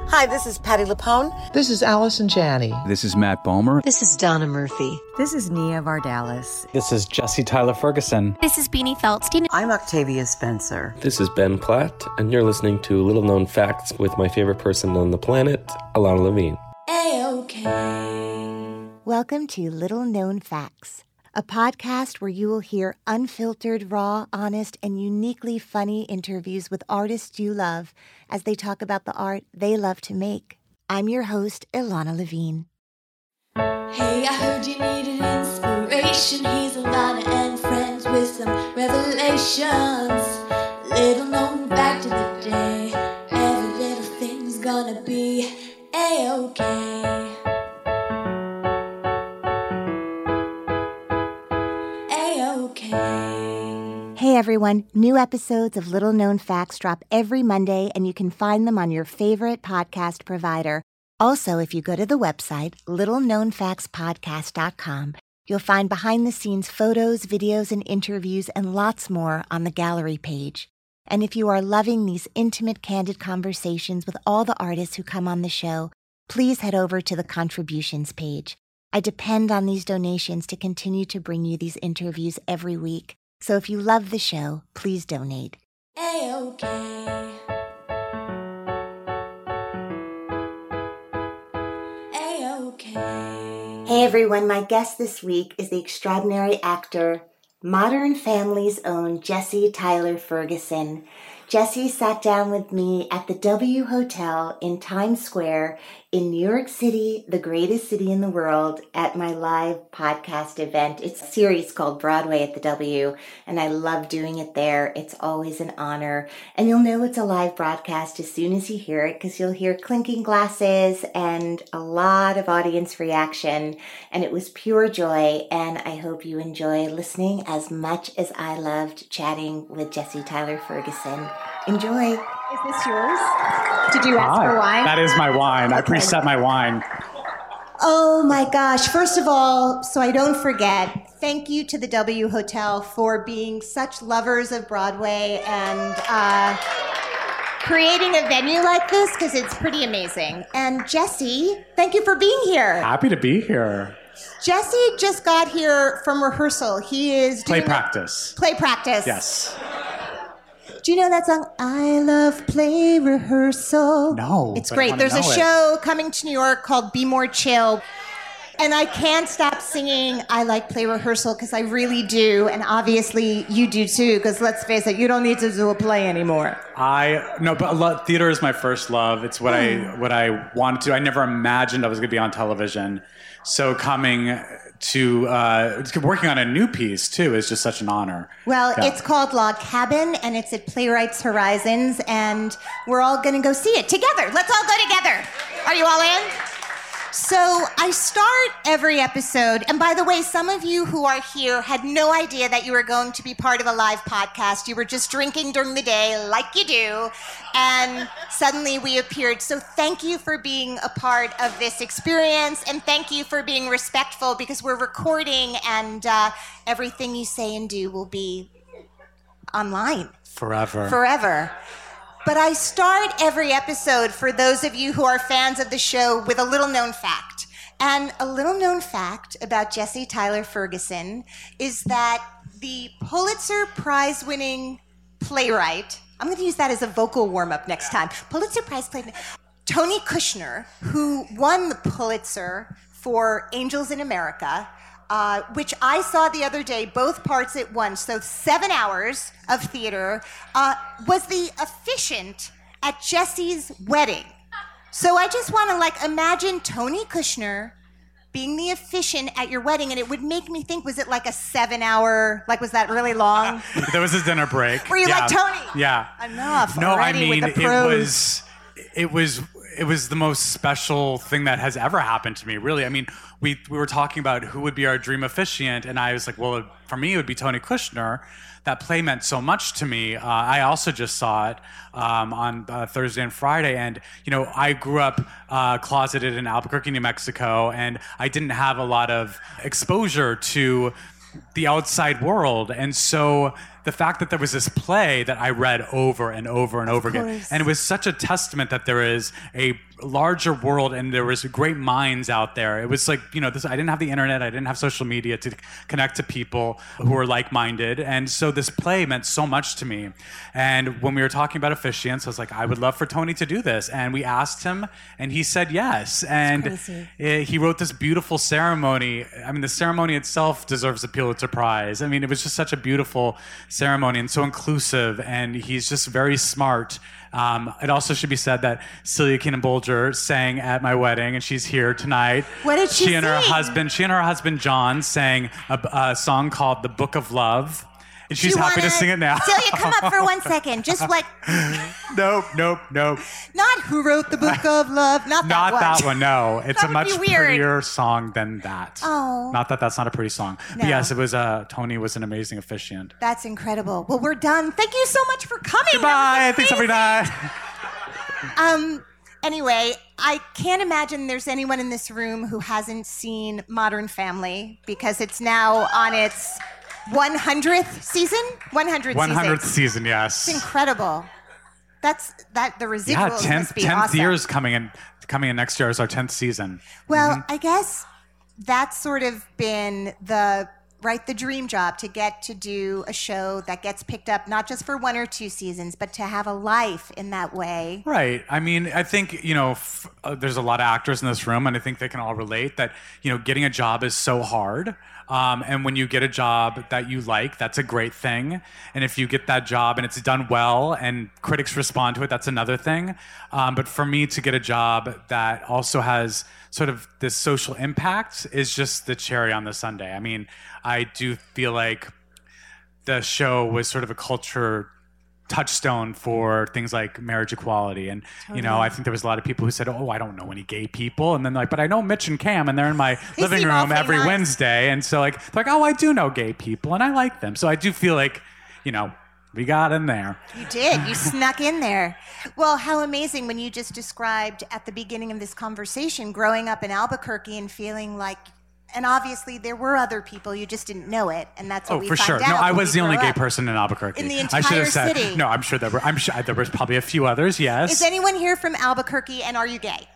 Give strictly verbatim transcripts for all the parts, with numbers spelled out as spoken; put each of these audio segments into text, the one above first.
Hi, this is Patti LuPone. This is Allison Janney. This is Matt Bomer. This is Donna Murphy. This is Nia Vardalos. This is Jesse Tyler Ferguson. This is Beanie Feldstein. I'm Octavia Spencer. This is Ben Platt, and you're listening to Little Known Facts with my favorite person on the planet, Alana Levine. A-OK. Welcome to Little Known Facts, a podcast where you will hear unfiltered, raw, honest, and uniquely funny interviews with artists you love as they talk about the art they love to make. I'm your host, Ilana Levine. Hey, I heard you needed inspiration. Here's Ilana and friends with some revelations. Little known fact of the day. Every little thing's gonna be A-OK. Hey everyone, new episodes of Little Known Facts drop every Monday and you can find them on your favorite podcast provider. Also, if you go to the website, little known facts podcast dot com, you'll find behind-the-scenes photos, videos, and interviews and lots more on the gallery page. And if you are loving these intimate, candid conversations with all the artists who come on the show, please head over to the contributions page. I depend on these donations to continue to bring you these interviews every week. So if you love the show, please donate. A-OK. A-OK. Hey everyone, my guest this week is the extraordinary actor, Modern Family's own Jesse Tyler Ferguson. Jesse sat down with me at the W Hotel in Times Square in New York City, the greatest city in the world, at my live podcast event. It's a series called Broadway at the W, and I love doing it there. It's always an honor. And you'll know it's a live broadcast as soon as you hear it, because you'll hear clinking glasses and a lot of audience reaction. And it was pure joy, and I hope you enjoy listening as much as I loved chatting with Jesse Tyler Ferguson. Enjoy. Is this yours? Did you ask Hi. for wine? That is my wine. Okay. I preset my wine. Oh my gosh. First of all, so I don't forget, thank you to the W Hotel for being such lovers of Broadway and uh, creating a venue like this, because it's pretty amazing. And Jesse, thank you for being here. Happy to be here. Jesse just got here from rehearsal. He is Play doing practice. Play practice. Yes. Do you know that song, I Love Play Rehearsal? No. It's but I great. wanna There's a know it. show coming to New York called Be More Chill. And I can't stop singing I Like Play Rehearsal because I really do. And obviously you do too, because let's face it, you don't need to do a play anymore. I no, but a lot, theater is my first love. It's what Mm. I what I wanted to. I never imagined I was going to be on television. So coming to uh, working on a new piece too is just such an honor. Well, Yeah. it's called Log Cabin, and it's at Playwrights Horizons, and we're all going to go see it together. Let's all go together. Are you all in? So I start every episode, and by the way, some of you who are here had no idea that you were going to be part of a live podcast. You were just drinking during the day, like you do, and suddenly we appeared. So thank you for being a part of this experience, and thank you for being respectful, because we're recording, and uh, everything you say and do will be online. Forever. Forever. But I start every episode, for those of you who are fans of the show, with a little known fact. And a little known fact about Jesse Tyler Ferguson is that the Pulitzer Prize winning playwright, I'm going to use that as a vocal warm-up next time, Pulitzer Prize playwright, Tony Kushner, who won the Pulitzer for Angels in America, Uh, which I saw the other day, both parts at once, so seven hours of theater, uh, was the officiant at Jesse's wedding. So I just want to, like, imagine Tony Kushner being the officiant at your wedding, and it would make me think, was it like a seven-hour, like, was that really long? There was a dinner break. Were you yeah. like, Tony? Yeah. Enough No, I already mean, with the it pros. was, it was, it was the most special thing that has ever happened to me, really. I mean, we we were talking about who would be our dream officiant, and I was like, well, for me, it would be Tony Kushner. That play meant so much to me. Uh, I also just saw it um, on uh, Thursday and Friday, and you know, I grew up uh, closeted in Albuquerque, New Mexico, and I didn't have a lot of exposure to the outside world, and so the fact that there was this play that I read over and over and over again, and it was such a testament that there is a larger world, and there was great minds out there. It was like, you know, this, I didn't have the internet, I didn't have social media to connect to people who were like-minded, and so this play meant so much to me. And when we were talking about officiants, I was like, I would love for Tony to do this, and we asked him, and he said yes. And it, he wrote this beautiful ceremony. I mean, the ceremony itself deserves a Pulitzer Prize. I mean, it was just such a beautiful ceremony and so inclusive, and he's just very smart. Um, it also should be said that Celia Keenan Bolger sang at my wedding, and she's here tonight. What did she She and her sing? husband, she and her husband John sang a, a song called "The Book of Love," and she's You happy wanna- to sing it now. Celia, come up for one second. Just like, nope, nope, nope. not Who Wrote the Book of Love, not that Not one. that one. No, it's That a would much be weird. prettier song than that. Oh. Not that that's not a pretty song. No. But yes, it was. Uh, Tony was an amazing officiant. That's incredible. Well, we're done. Thank you so much for coming. Goodbye. That was Thanks every amazing. night. Um. Anyway, I can't imagine there's anyone in this room who hasn't seen Modern Family because it's now on its one hundredth season. one hundredth one hundredth season. season. Yes. It's incredible. That's that. The residuals Yeah, must tenth be tenth awesome. year is coming in. Coming in next year is our tenth season. Well, I guess that's sort of been the right the dream job, to get to do a show that gets picked up not just for one or two seasons, but to have a life in that way. Right. I mean, I think, you know, f- uh, there's a lot of actors in this room, and I think they can all relate that, you know, getting a job is so hard. Um, and when you get a job that you like, that's a great thing. And if you get that job and it's done well and critics respond to it, that's another thing. Um, but for me to get a job that also has sort of this social impact is just the cherry on the sundae. I mean, I do feel like the show was sort of a culture touchstone for things like marriage equality. And, you know, I think there was a lot of people who said, oh, I don't know any gay people. And then like, but I know Mitch and Cam, and they're in my They living seem room awfully every nice. Wednesday. And so like, they're like, oh, I do know gay people and I like them. So I do feel like, you know, we got in there. You did. You snuck in there. Well, how amazing when you just described at the beginning of this conversation growing up in Albuquerque and feeling like, and obviously there were other people, you just didn't know it, and that's what Oh, we for found sure. out No, I when was we the only grew gay up. person in Albuquerque. In the I should have entire said. city. No, I'm sure there were. I'm sure there was probably a few others. Yes. Is anyone here from Albuquerque, and are you gay?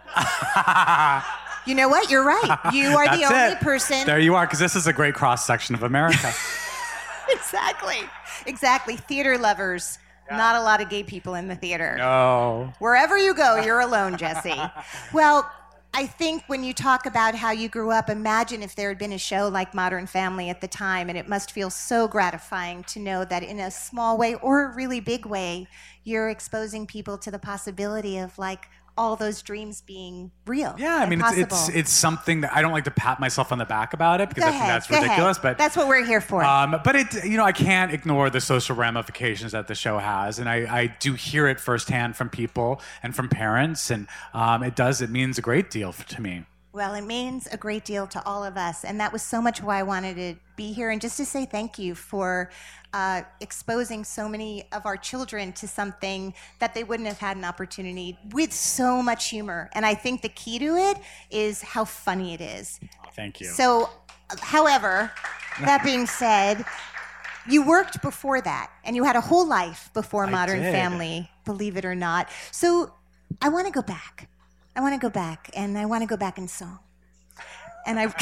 You know what? You're right. You are the That's only it. person. There you are, because this is a great cross section of America. Exactly. Exactly. Theater lovers. Not a lot of gay people in the theater. No. Wherever you go, you're alone, Jesse. Well, I think when you talk about how you grew up, imagine if there had been a show like Modern Family at the time, and it must feel so gratifying to know that in a small way or a really big way, you're exposing people to the possibility of like all those dreams being real. Yeah, I and mean, it's, possible. it's it's something that I don't like to pat myself on the back about it because Go I think ahead, that's go ahead. ridiculous. But that's what we're here for. Um, but it, you know, I can't ignore the social ramifications that the show has, and I, I do hear it firsthand from people and from parents, and um, it does. It means a great deal f- to me. Well, it means a great deal to all of us, and that was so much why I wanted to be here, and just to say thank you for uh, exposing so many of our children to something that they wouldn't have had an opportunity with so much humor. And I think the key to it is how funny it is. Thank you. So, however, that being said, you worked before that, and you had a whole life before I Modern did. Family, believe it or not. So I want to go back. I want to go back, and I want to go back in song. And I,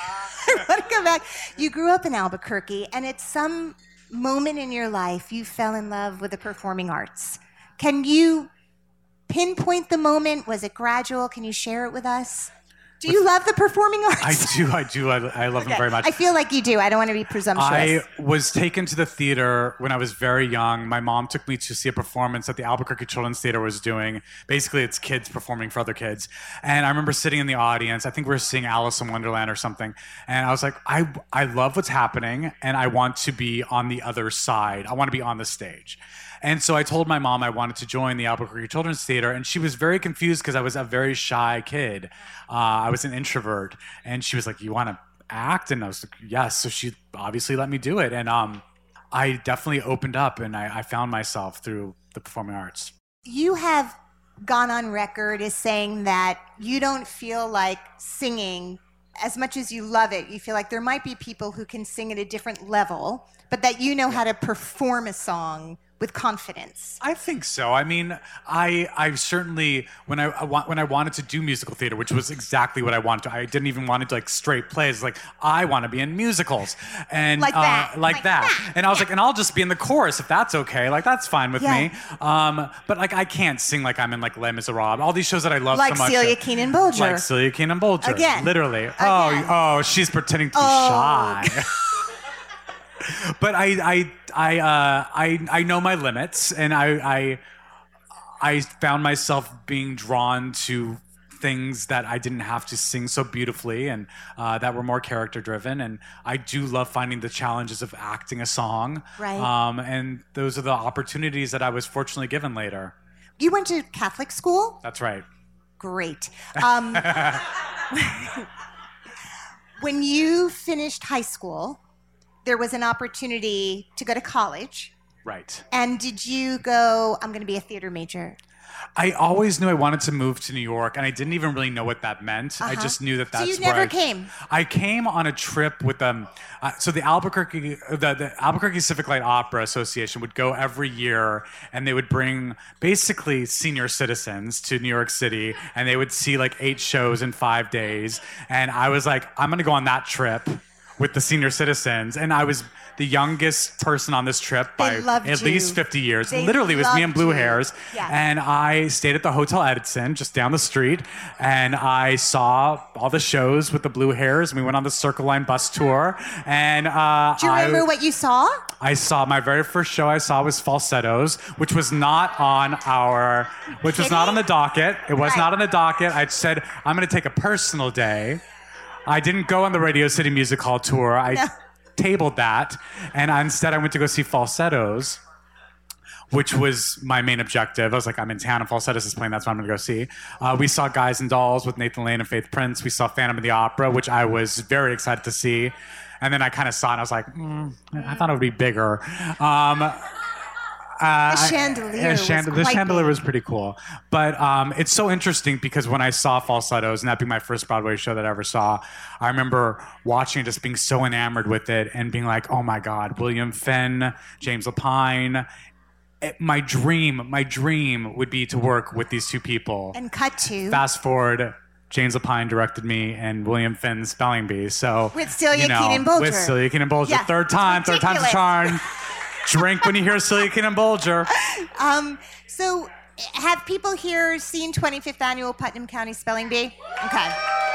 I want to go back. You grew up in Albuquerque, and at some moment in your life, you fell in love with the performing arts. Can you pinpoint the moment? Was it gradual? Can you share it with us? Do you love the performing arts? I do. I do. I, I love them very much. I feel like you do. I don't want to be presumptuous. I was taken to the theater when I was very young. My mom took me to see a performance that the Albuquerque Children's Theater was doing. Basically, it's kids performing for other kids. And I remember sitting in the audience. I think we were seeing Alice in Wonderland or something. And I was like, I, I love what's happening, and I want to be on the other side. I want to be on the stage. And so I told my mom I wanted to join the Albuquerque Children's Theater, and she was very confused because I was a very shy kid. Uh, I was an introvert, and she was like, "You want to act?" And I was like, "Yes." So she obviously let me do it, and um, I definitely opened up, and I, I found myself through the performing arts. You have gone on record as saying that you don't feel like singing as much as you love it. You feel like there might be people who can sing at a different level, but that you know how to perform a song with confidence. I think so. I mean, I I certainly when I, I want when I wanted to do musical theater, which was exactly what I wanted to. I didn't even want to do like straight plays. Like I want to be in musicals and Like that. uh, like, Like that. that. And I was Yeah. like, and I'll just be in the chorus if that's okay. Like that's fine with Yeah. me. Um, but like I can't sing like I'm in like Les Miserables. All these shows that I love Like so much. Celia Keenan Bolger. Like Celia Keenan Bolger. Again. Literally. Again. Oh, oh, she's pretending to be Oh. shy. But I, I, I, uh, I, I know my limits, and I, I, I found myself being drawn to things that I didn't have to sing so beautifully, and uh, that were more character driven. And I do love finding the challenges of acting a song. Right. Um, and those are the opportunities that I was fortunately given later. You went to Catholic school? That's right. Great. Um, when you finished high school, there was an opportunity to go to college. Right. And did you go, I'm going to be a theater major? I always knew I wanted to move to New York, and I didn't even really know what that meant. I Uh-huh. just knew that So that's you where never I, came? I came on a trip with um. Uh, so the Albuquerque, the, the Albuquerque Civic Light Opera Association would go every year, and they would bring basically senior citizens to New York City, and they would see like eight shows in five days. And I was like, I'm gonna go on that trip with the senior citizens, and I was the youngest person on this trip by They loved at you. least fifty years. They Literally, it was me and loved Blue you. Hairs. Yes. And I stayed at the Hotel Edison just down the street, and I saw all the shows with the Blue Hairs, and we went on the Circle Line bus tour. And uh, Do you remember I, what you saw? I saw my very first show I saw was Falsettos, which was not on our, which was not on the docket. It was Right. not on the docket. I said I'm going to take a personal day. I didn't go on the Radio City Music Hall tour. I No. tabled that, and instead I went to go see Falsettos, which was my main objective. I was like, I'm in town and Falsettos is playing, that's what I'm gonna go see. Uh, we saw Guys and Dolls with Nathan Lane and Faith Prince. We saw Phantom of the Opera, which I was very excited to see. And then I kind of saw it and I was like, mm, I thought it would be bigger. Um, Uh, The chandelier I- was chand- the quite chandelier big. was pretty cool. But um, it's so interesting because when I saw Falsettos, and that being my first Broadway show that I ever saw, I remember watching it, just being so enamored with it and being like, oh my God, William Fenn, James Lapine. It, my dream, my dream would be to work with these two people. And cut to. Fast forward, James Lapine directed me and William Finn Spelling Bee. So With Celia you know, Keenan Bolger. With Celia Keenan Bolger. Yeah, third time, third time's a ridiculous. charm. Drink when you hear Celia Keenan Bolger. Um, so, have people here seen twenty-fifth Annual Putnam County Spelling Bee? Okay.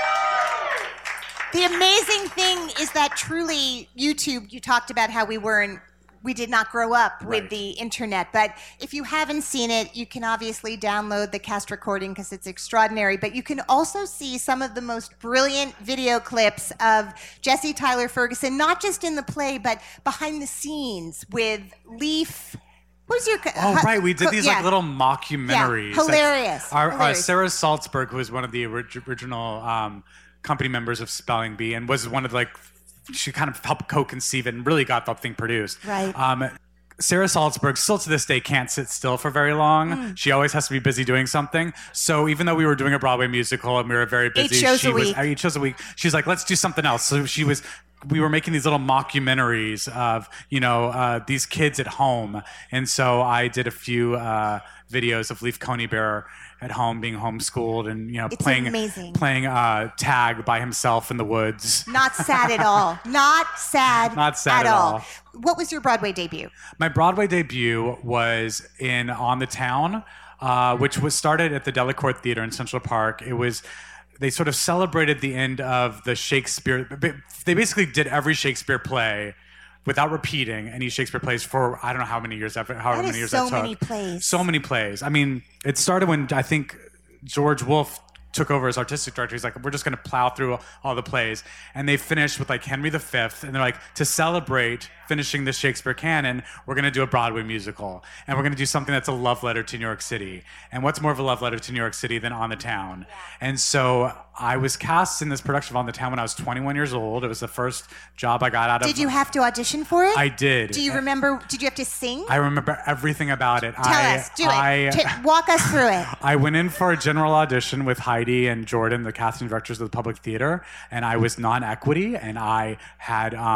The amazing thing is that truly YouTube, you talked about how we weren't, we did not grow up with Right. the internet. But if you haven't seen it, you can obviously download the cast recording because it's extraordinary. But you can also see some of the most brilliant video clips of Jesse Tyler Ferguson, not just in the play, but behind the scenes with Leaf. What was your? co- Oh, hu- right. We did co- these yeah. like little mockumentaries. Yeah, hilarious, Our, uh, hilarious. Sarah Salzberg, who was one of the orig- original um, company members of Spelling Bee and was one of the, like, she kind of helped co-conceive it and really got the thing produced. Right. Um, Sarah Salzberg still to this day can't sit still for very long. Mm. She always has to be busy doing something. So even though we were doing a Broadway musical and we were very busy, shows she a was week. eight shows a week. She's like, let's do something else. So she was. We were making these little mockumentaries of, you know, uh, these kids at home. And so I did a few uh, videos of Leaf Coney Bear at home being homeschooled and, you know, It's playing amazing. playing uh, tag by himself in the woods. Not sad at all. Not sad. Not sad at all. What was your Broadway debut? My Broadway debut was in On the Town, uh, which was started at the Delacorte Theater in Central Park. It was, they sort of celebrated the end of the Shakespeare. They basically did every Shakespeare play without repeating any Shakespeare plays for I don't know how many years, however That many is years so that took. many plays. So many plays. I mean, it started when I think George Wolfe took over as artistic director. He's like, we're just going to plow through all the plays. And they finished with like Henry the Fifth. And they're like, to celebrate finishing the Shakespeare canon, we're going to do a Broadway musical. And we're going to do something that's a love letter to New York City. And what's more of a love letter to New York City than On the Town? And so I was cast in this production of On the Town when I was twenty-one years old. It was the first job I got out of. Did you have to audition for it? I did. Do you remember? Did you have to sing? I remember everything about it. Tell I, us. Do I, it. T- walk us through it. I went in for a general audition with Heidi and Jordan, the casting directors of the Public Theater, and I was non-equity, and I had um,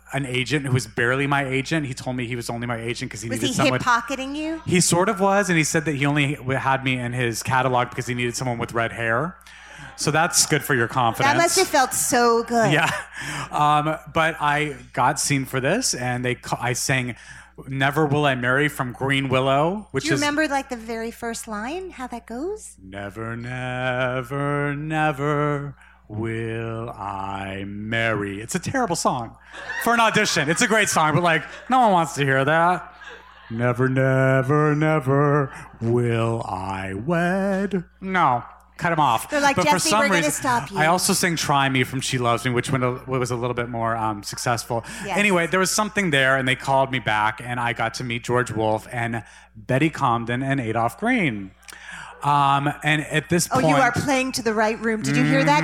an agent who was barely my agent. He told me he was only my agent because he Was needed he someone. hip pocketing you? He sort of was, and he said that he only had me in his catalog because he needed someone with red hair. So that's good for your confidence. That must have felt so good. Yeah. Um, but I got seen for this, and they ca- I sang Never Will I Marry from Green Willow, which Do you is... remember like the very first line, how that goes? Never, never, never will I marry. It's a terrible song for an audition. It's a great song, but like, no one wants to hear that. Never, never, never will I wed. No. Cut him off. They're like, but for Jesse, some we're gonna reason, stop you. I also sang Try Me from She Loves Me, which went a, was a little bit more um, successful. Yes. Anyway, there was something there, and they called me back, and I got to meet George Wolfe and Betty Comden and Adolph Green. Um, and at this Oh, point... you are playing to the right room. Did you hear that?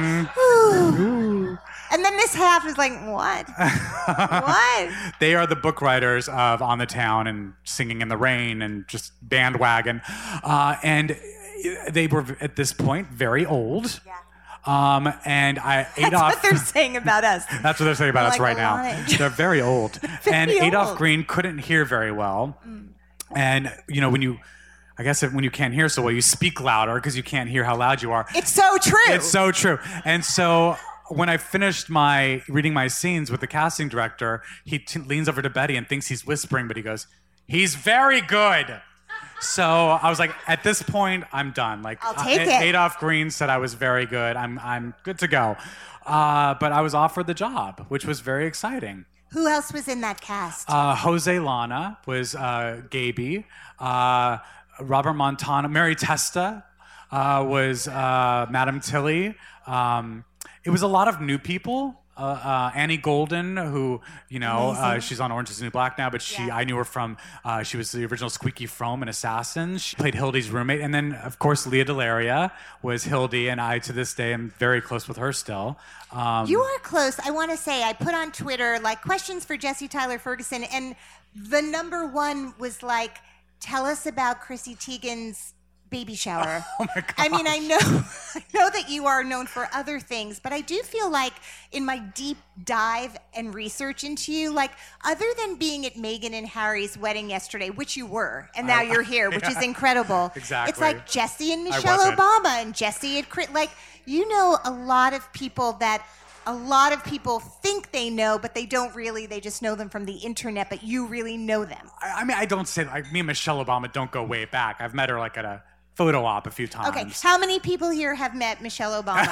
Ooh. And then this half is like, what? What? They are the book writers of On the Town and Singing in the Rain and just Bandwagon. Uh, and they were, at this point, very old. Yeah. Um, and I That's Adolph... what they're saying about us. That's what they're saying about They're us like, right "I now. want it." They're very old. and Very Adolph old. Green couldn't hear very well. Mm. And, you know, when you... I guess if, when you can't hear so well, you speak louder because you can't hear how loud you are. It's so true. It's so true. And so when I finished my reading my scenes with the casting director, he t- leans over to Betty and thinks he's whispering, but he goes, "He's very good." So I was like, at this point, I'm done. Like, I'll take uh, it. Adolph Green said I was very good. I'm I'm good to go. Uh, but I was offered the job, which was very exciting. Who else was in that cast? Uh, Jose Lana was uh, Gaby. Uh, Robert Montano, Mary Testa uh, was uh, Madame Tilly. Um, it was a lot of new people. Uh, uh, Annie Golden, who, you know, uh, she's on Orange is the New Black now, but she, Yeah. I knew her from, uh, she was the original Squeaky Fromme in Assassins. She played Hildy's roommate. And then, of course, Leah Delaria was Hildy, and I, to this day, am very close with her still. Um, You are close. I want to say, I put on Twitter, like, questions for Jesse Tyler Ferguson, and the number one was like, tell us about Chrissy Teigen's baby shower. Oh my God. I mean, I know, I know that you are known for other things, but I do feel like in my deep dive and research into you, like other than being at Meghan and Harry's wedding yesterday, which you were, and now I- you're here, which is yeah. incredible. Exactly. It's like Jesse and I Michelle wasn't. Obama and Jesse and Chris. Like, you know a lot of people that a lot of people think they know, but they don't really. They just know them from the internet, but you really know them. I, I mean, I don't say, like, me and Michelle Obama don't go way back. I've met her, like, at a photo op a few times. Okay, how many people here have met Michelle Obama?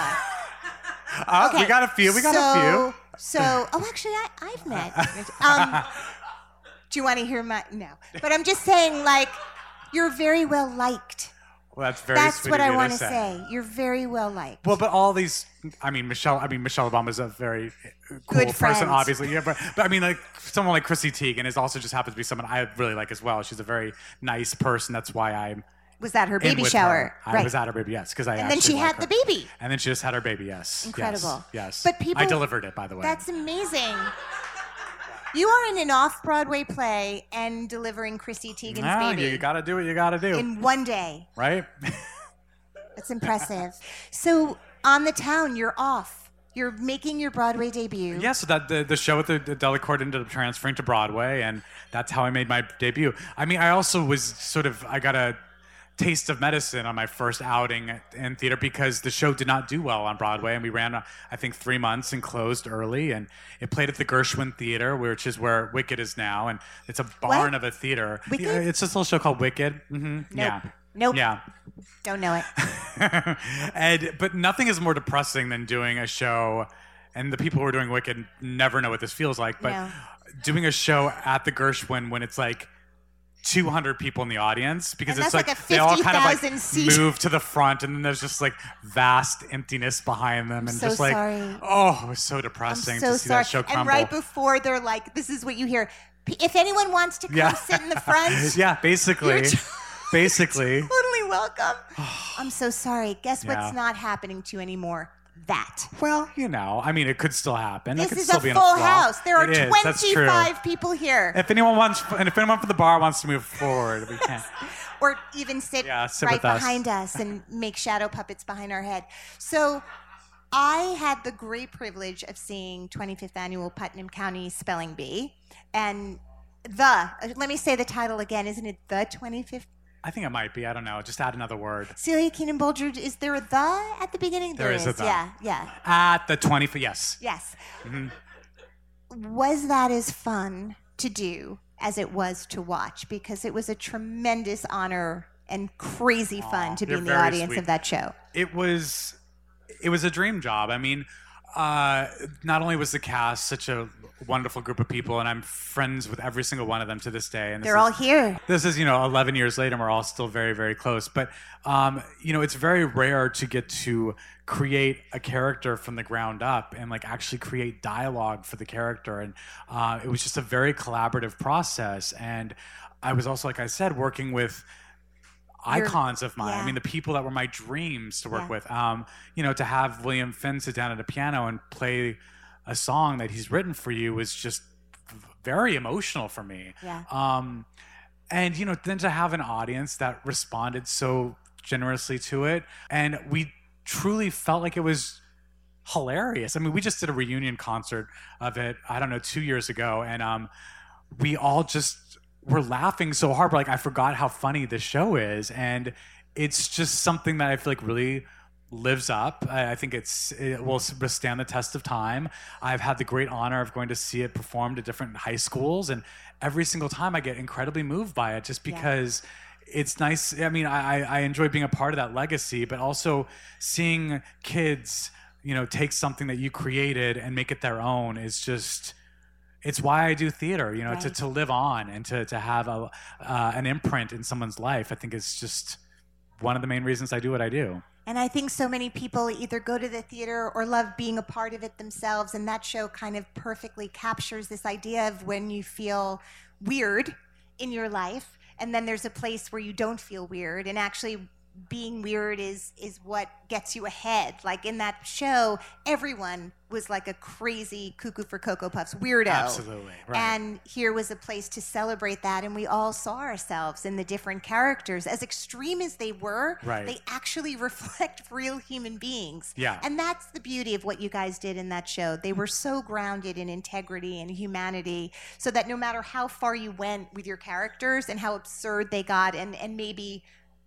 Uh, Okay, We got a few. We got so, a few. So, oh, actually, I, I've met. Um, do you want to hear my? No, but I'm just saying, like, you're very well liked. Well, that's very That's sweet what of I you want to to say. You're very well liked. Well, but all these, I mean, Michelle, I mean, Michelle Obama is a very cool Good person, friend. obviously. Yeah, but, but I mean, like, someone like Chrissy Teigen is also just happens to be someone I really like as well. She's a very nice person. That's why I'm Was that her in baby with shower? her. I Right. was at her baby, yes, because I And then actually she like had her. the baby. And then she just had her baby, yes. Incredible. Yes. yes. But people- I delivered it, by the way. That's amazing. You are in an off-Broadway play and delivering Chrissy Teigen's Ah, baby you got to do what you got to do, in one day. right? That's impressive. So on the town, you're off. You're making your Broadway debut. Yeah, so that the, the show at the, the Delacorte ended up transferring to Broadway, and that's how I made my debut. I mean, I also was sort of, I got a taste of medicine on my first outing in theater because the show did not do well on Broadway, and we ran, I think, three months and closed early, and it played at the Gershwin Theater, which is where Wicked is now, and it's a barn What? of a theater. Wicked? Yeah, it's this little show called Wicked. Mm-hmm. Yeah. Nope. Yeah. Don't know it. and but nothing is more depressing than doing a show, and the people who are doing Wicked never know what this feels like. But No. doing a show at the Gershwin when it's like two hundred people in the audience because And it's that's like, like a they all kind of fifty thousand like seat- move to the front, and then there's just like vast emptiness behind them, and so just like sorry. oh, it was so I'm depressing so to see sorry. that show crumble. And right before they're like, this is what you hear. P- If anyone wants to come Yeah. sit in the front, yeah, basically, You're t- basically. totally welcome. I'm so sorry. Guess Yeah. what's not happening to you anymore? That. Well, you know, I mean, it could still happen. I This could is still a be in full a flop. house. There are It is, that's true. twenty-five people here. If anyone wants, and if anyone from the bar wants to move forward, we can. Or even sit, Yeah, sit right with us. behind us and make shadow puppets behind our head. So I had the great privilege of seeing twenty-fifth Annual Putnam County Spelling Bee. And the, let me say the title again, isn't it the twenty-fifth? I think it might be. I don't know. Just add another word. Celia Keenan Bolger, is there a the at the beginning? There is a the. Yeah, yeah. At the twenty-fifth, yes. Yes. Mm-hmm. Was that as fun to do as it was to watch? Because it was a tremendous honor and crazy fun Aw, to be you're in the very audience sweet. of that show. It was, it was a dream job. I mean, uh, not only was the cast such a wonderful group of people, and I'm friends with every single one of them to this day. And this They're is, all here. This is, you know, eleven years later, and we're all still very, very close. But, um, you know, it's very rare to get to create a character from the ground up and, like, actually create dialogue for the character. And uh, it was just a very collaborative process. And I was also, like I said, working with You're- icons of mine. yeah. I mean, the people that were my dreams to work Yeah. with. Um, you know, to have William Finn sit down at a piano and play a song that he's written for you was just very emotional for me. Yeah. Um, and you know, then to have an audience that responded so generously to it, and we truly felt like it was hilarious. I mean, we just did a reunion concert of it, I don't know, two years ago, and um, we all just were laughing so hard. We're like, I forgot how funny this show is, and it's just something that I feel like really lives up. I I think it's it will withstand the test of time. I've had the great honor of going to see it performed at different high schools, and every single time I get incredibly moved by it, just because it's nice. I mean, I, I enjoy being a part of that legacy, but also seeing kids, you know, take something that you created and make it their own is just. It's why I do theater, you know, to, Right. to live on and to, to have a uh, an imprint in someone's life. I think it's just one of the main reasons I do what I do. And I think so many people either go to the theater or love being a part of it themselves. And that show kind of perfectly captures this idea of when you feel weird in your life. And then there's a place where you don't feel weird. And actually being weird is is what gets you ahead. Like in that show, everyone was like a crazy cuckoo for Cocoa Puffs weirdo. Absolutely, right. And here was a place to celebrate that, and we all saw ourselves in the different characters. As extreme as they were, Right. they actually reflect real human beings. Yeah. And that's the beauty of what you guys did in that show. They were so grounded in integrity and humanity, so that no matter how far you went with your characters and how absurd they got, and, and maybe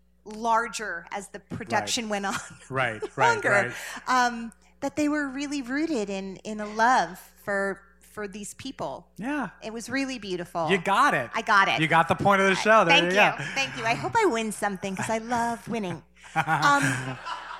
larger as the production went on Right, right, longer, right. um, that they were really rooted in in a love for for these people. Yeah. It was really beautiful. You got it. I got it. You got the point of the show. There Thank you you. go. Thank you. I hope I win something because I love winning. Um,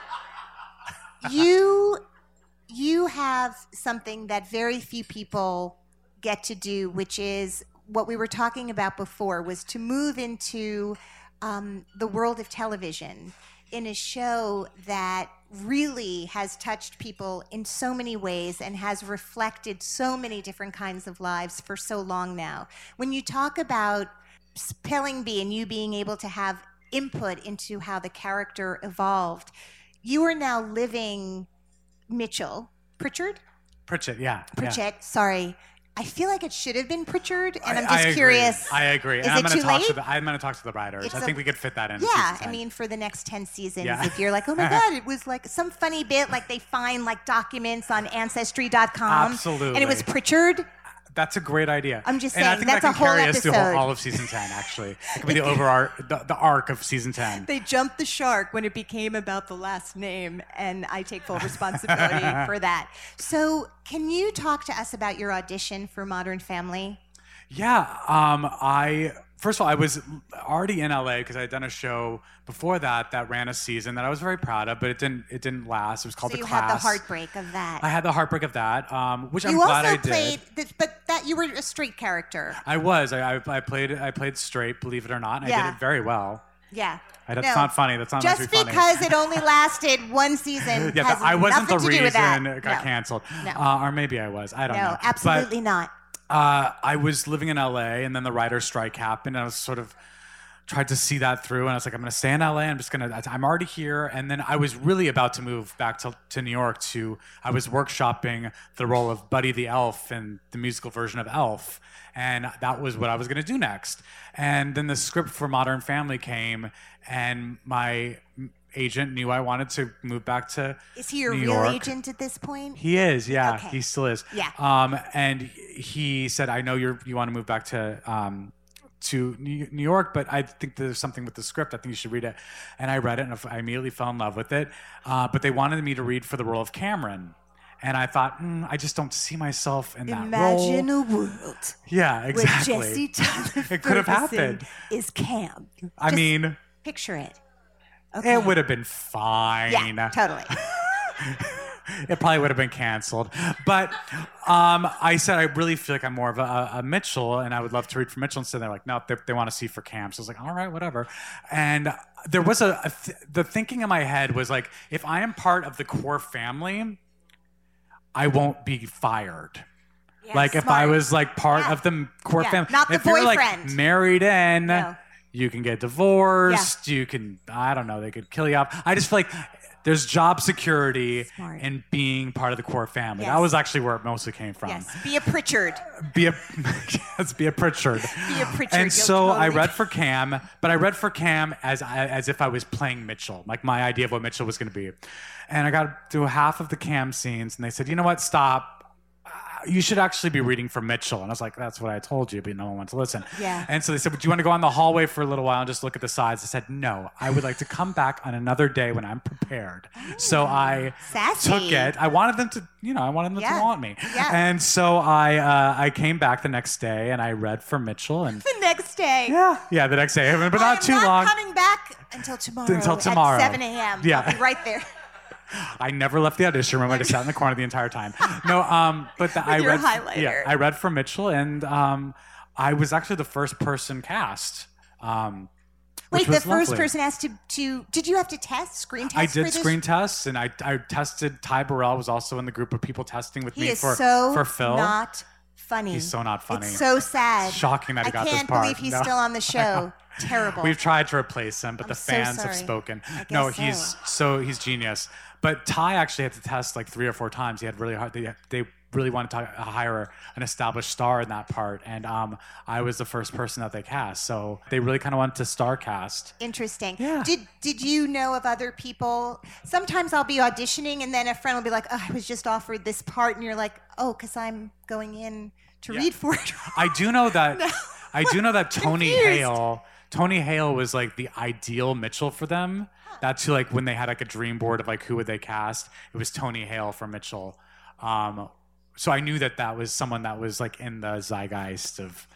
you you have something that very few people get to do, which is what we were talking about before, was to move into um, the world of television in a show that really has touched people in so many ways and has reflected so many different kinds of lives for so long now. When you talk about Spelling Bee and you being able to have input into how the character evolved, you are now living Mitchell, Pritchard? Pritchett, yeah. yeah. Pritchett, sorry. I feel like it should have been Pritchard, and I- I'm just I agree. curious. I agree. Is and I'm it gonna too talk late? to the I'm gonna talk to the writers. It's I a- think we could fit that in. Yeah, season I ten. mean, for the next ten seasons, Yeah. if you're like, oh my God, it was like some funny bit, like they find like documents on Ancestry dot com. Absolutely. And it was Pritchard. That's a great idea. I'm just and I saying, think that's that a can whole carry us through episode. all of season ten, actually. It could be the over arc, the, the arc of season ten. They jumped the shark when it became about the last name, and I take full responsibility for that. So, can you talk to us about your audition for Modern Family? Yeah, um, I first of all, I was already in L A because I had done a show before that that ran a season that I was very proud of, but it didn't it didn't last. It was called So The you Class. had the heartbreak of that. I had the heartbreak of that, um, which I'm you glad also I did. played, th- but that you were a straight character. I was. I, I, I played. I played straight. Believe it or not, and I Yeah. did it very well. Yeah. I, that's No. not funny. That's not Just meant to be funny. because it only lasted one season yeah, has that- I wasn't nothing the to do with that. reason it got No. canceled. No. Uh, or maybe I was. I don't know. No, absolutely But, not. Uh, I was living in L A, and then the writer's strike happened, and I was sort of tried to see that through, and I was like, I'm going to stay in L A. I'm just going to, I'm already here. And then I was really about to move back to, to New York to, I was workshopping the role of Buddy the Elf in the musical version of Elf. And that was what I was going to do next. And then the script for Modern Family came, and my agent knew I wanted to move back to Is he your New real York. agent at this point? He is, yeah. Okay. He still is. Yeah. Um, and he said, I know you're you want to move back to um, to New New York, but I think there's something with the script. I think you should read it. And I read it, and I immediately fell in love with it. Uh, but they wanted me to read for the role of Cameron. And I thought, mm, I just don't see myself in that Imagine role. a world Yeah, exactly. where Jesse Tyler It could have Ferguson happened. is Cam. I Just mean, picture it. it would have been fine. Yeah, totally. It probably would have been canceled. But um, I said, I really feel like I'm more of a, a Mitchell, and I would love to read for Mitchell. Instead, they're like, no, they, they want to see for Cam. So I was like, all right, whatever. And there was a, a th- the thinking in my head was like, if I am part of the core family, I won't be fired. Yeah, like if I smart. was like part Yeah. of the core Yeah, family. not the if you're like boyfriend. married in, No. you can get divorced. You can, I don't know, they could kill you off. I just feel like there's job security Smart. in being part of the core family. Yes. That was actually where it mostly came from. Yes, be a Pritchard. Be a yes, be a Pritchard. Be a Pritchard. And You'll so I totally- read for Cam, but I read for Cam as as if I was playing Mitchell, like my idea of what Mitchell was going to be. And I got through half of the Cam scenes, and they said, "You know what? Stop. Uh, You should actually be reading for Mitchell." And I was like, "That's what I told you," but no one wanted to listen. Yeah. And so they said, "Would you want to go on the hallway for a little while and just look at the sides?" I said, "No. I would like to come back on another day when I'm prepared." So I Sassy. took it. I wanted them to, you know, I wanted them Yeah. to want me. Yeah. And so I uh, I came back the next day and I read for Mitchell and The next day. yeah, yeah, the next day, but I not am too not long. coming back until tomorrow. Until tomorrow. At seven a.m. Yeah. I'll be right there. I never left the audition room. I just sat in the corner the entire time. No, um, but the, I your read. highlighter. Yeah, I read for Mitchell, and um, I was actually the first person cast. Um, which Wait, the was first lovely. person asked to, to. Did you have to test screen test? I for did this? screen tests, and I, I tested. Ty Burrell was also in the group of people testing with He me is for so for Phil. not funny. He's so not funny. It's so sad. Shocking that he I got this can't part. believe he's No. still on the show. Terrible. We've tried to replace him, but I'm the so fans have sorry. spoken. I No, guess he's so. so he's genius. But Ty actually had to test like three or four times. He had really hard. They, they really wanted to hire an established star in that part, and um, I was the first person that they cast. So they really kind of wanted to star cast. Interesting. Yeah. Did Did you know of other people? Sometimes I'll be auditioning, and then a friend will be like, "Oh, I was just offered this part," and you're like, "Oh, because I'm going in to Yeah. read for it." I do know that. I do know that Tony Confused. Hale. Tony Hale was like the ideal Mitchell for them. That's who, like, when they had like a dream board of like who would they cast, it was Tony Hale for Mitchell. Um, so I knew that that was someone that was like in the zeitgeist of.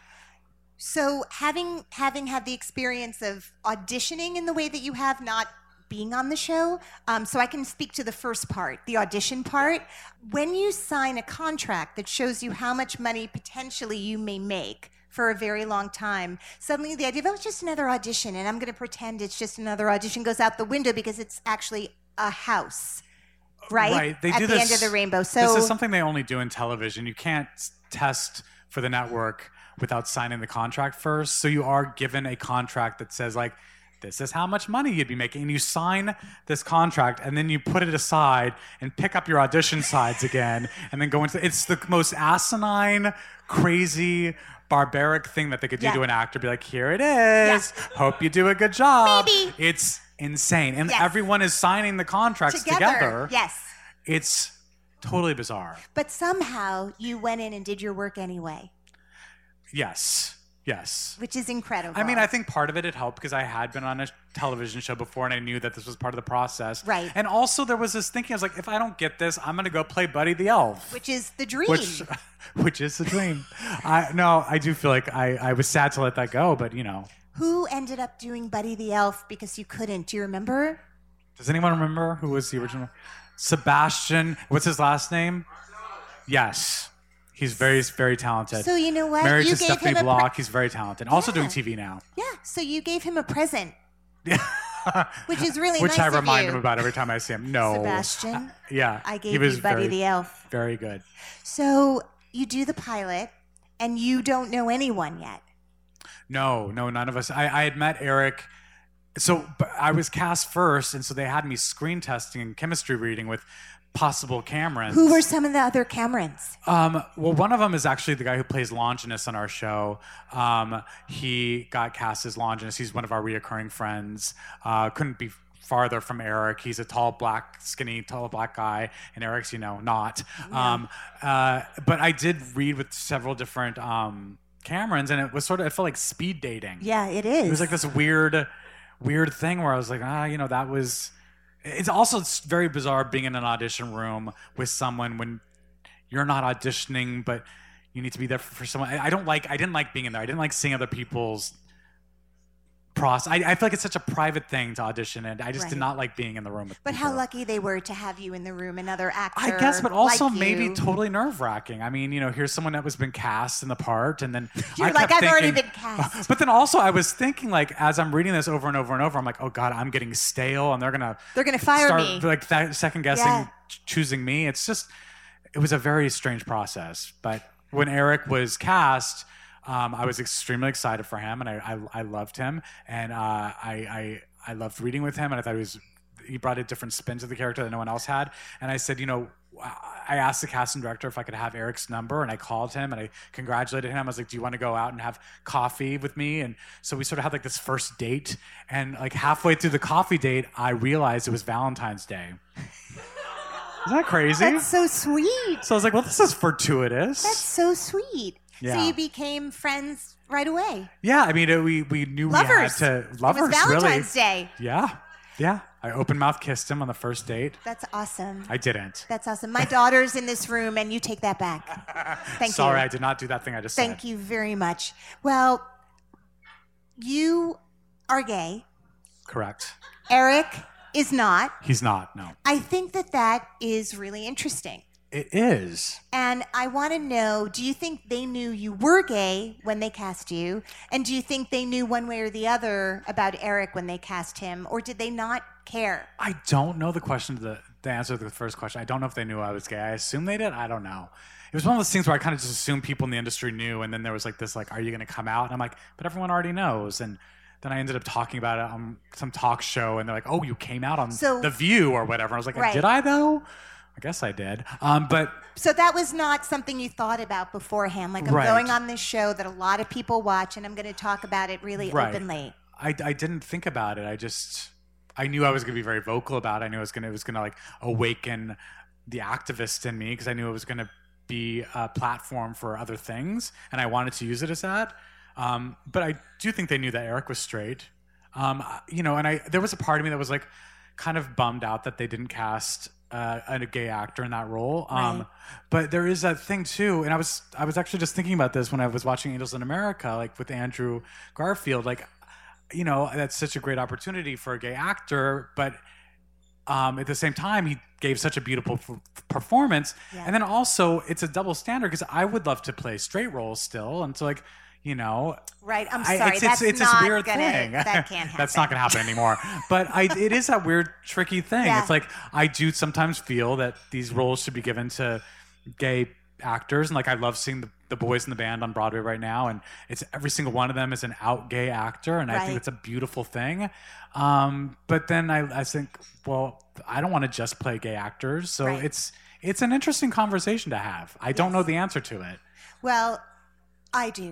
So having having had the experience of auditioning in the way that you have, not being on the show, um, so I can speak to the first part, the audition part. When you sign a contract that shows you how much money potentially you may make for a very long time, suddenly the idea of, oh, it's just another audition, and I'm going to pretend it's just another audition goes out the window because it's actually a house, right? Right. They At do the this, end of the rainbow. So this is something they only do in television. You can't s- test for the network without signing the contract first. So you are given a contract that says like, this is how much money you'd be making. And you sign this contract and then you put it aside and pick up your audition sides again and then go into, it's the most asinine, crazy, barbaric thing that they could do Yeah. to an actor. Be like, here it is. Hope you do a good job. Maybe. It's insane. And Yes. everyone is signing the contracts together, together. yes. It's totally bizarre. But somehow you went in and did your work anyway, Yes. Yes. which is incredible. I mean, I think part of it, it helped because I had been on a television show before and I knew that this was part of the process. Right. And also there was this thinking, I was like, if I don't get this, I'm going to go play Buddy the Elf. Which is the dream. Which, which is the dream. I No, I do feel like I, I was sad to let that go, but you know. Who ended up doing Buddy the Elf because you couldn't? Do you remember? Does anyone remember who was the original? Sebastian, what's his last name? Yes. He's very, very talented. So you know what? Married you to gave Stephanie him a pre- Block. He's very talented. Also Yeah. doing T V now. Yeah. So you gave him a present, which is really Which nice I of remind you. him about every time I see him. No. Sebastian, Yeah. I he gave was you Buddy very, the Elf. very good. So you do the pilot, and you don't know anyone yet. No, no, none of us. I, I had met Eric. So but I was cast first, and so they had me screen testing and chemistry reading with possible Camerons. Who were some of the other Camerons? Um, well, one of them is actually the guy who plays Longinus on our show. Um, he got cast as Longinus. He's one of our reoccurring friends. Uh, couldn't be farther from Eric. He's a tall, black, skinny, tall, black guy, and Eric's, you know, not. Yeah. Um, uh, but I did read with several different um, Camerons, and it was sort of, it felt like speed dating. Yeah, it is. It was like this weird, weird thing where I was like, ah, you know, that was. It's also very bizarre being in an audition room with someone when you're not auditioning, but you need to be there for, for someone. I, I don't like. I didn't like being in there. I didn't like seeing other people's process. I, I feel like it's such a private thing to audition, and I just Right. did not like being in the room with But people. how lucky they were to have you in the room, another actor. I guess, but also like maybe you. totally nerve wracking. I mean, you know, here's someone that was been cast in the part, and then You're I like, kept I've already thinking- been cast. But then also, I was thinking, like, as I'm reading this over and over and over, I'm like, oh god, I'm getting stale, and they're gonna They're gonna fire start, me. like that second guessing, Yeah. ch- choosing me. It's just, it was a very strange process. But when Eric was cast. Um, I was extremely excited for him, and I, I, I loved him, and uh, I, I I loved reading with him, and I thought he was he brought a different spin to the character that no one else had. And I said, you know, I asked the casting director if I could have Eric's number, and I called him and I congratulated him. I was like, do you want to go out and have coffee with me? And so we sort of had like this first date, and like halfway through the coffee date, I realized it was Valentine's Day. Isn't that crazy? That's so sweet. So I was like, well, this is fortuitous. That's so sweet. Yeah. So you became friends right away. Yeah, I mean, it, we we knew Lovers. we had to lovers. It was Valentine's really. Day. Yeah, yeah. I open mouth kissed him on the first date. That's awesome. I didn't. That's awesome. My daughter's in this room, and you take that back. Thank Sorry, you. I did not do that thing I just Thank said. you very much. Well, you are gay. Correct. Eric is not. He's not. No. I think that that is really interesting. It is. And I want to know, do you think they knew you were gay when they cast you? And do you think they knew one way or the other about Eric when they cast him? Or did they not care? I don't know the question to the, the answer to the first question. I don't know if they knew I was gay. I assume they did. I don't know. It was one of those things where I kind of just assumed people in the industry knew, and then there was like this, like, are you going to come out? And I'm like, but everyone already knows. And then I ended up talking about it on some talk show, and they're like, oh, you came out on So- The View or whatever. And I was like, Right. did I though? I guess I did. Um, but So that was not something you thought about beforehand. Like, I'm Right. going on this show that a lot of people watch, and I'm going to talk about it really Right. openly. I, I didn't think about it. I just I knew I was going to be very vocal about it. I knew it was going to it was going to like awaken the activist in me, because I knew it was going to be a platform for other things, and I wanted to use it as that. Um, but I do think they knew that Eric was straight. Um, you know, and I there was a part of me that was like kind of bummed out that they didn't cast uh, a gay actor in that role. Um, Right. But there is that thing too, and I was I was actually just thinking about this when I was watching Angels in America, like with Andrew Garfield. Like, you know, that's such a great opportunity for a gay actor, but um, at the same time, he gave such a beautiful f- performance. Yeah. And then also, it's a double standard, because I would love to play straight roles still, and so like, you know, Right. I'm I- sorry. it's, That's it's, it's not this weird gonna, thing. That can't happen. That's not going to happen anymore. But I, it is that weird, tricky thing. Yeah. It's like I do sometimes feel that these roles should be given to gay actors, and like I love seeing the, the boys in the band on Broadway right now, and it's every single one of them is an out gay actor, and I Right. think it's a beautiful thing. Um, but then I, I think, well, I don't want to just play gay actors, so Right. it's it's an interesting conversation to have. I don't Yes. know the answer to it. Well, I do.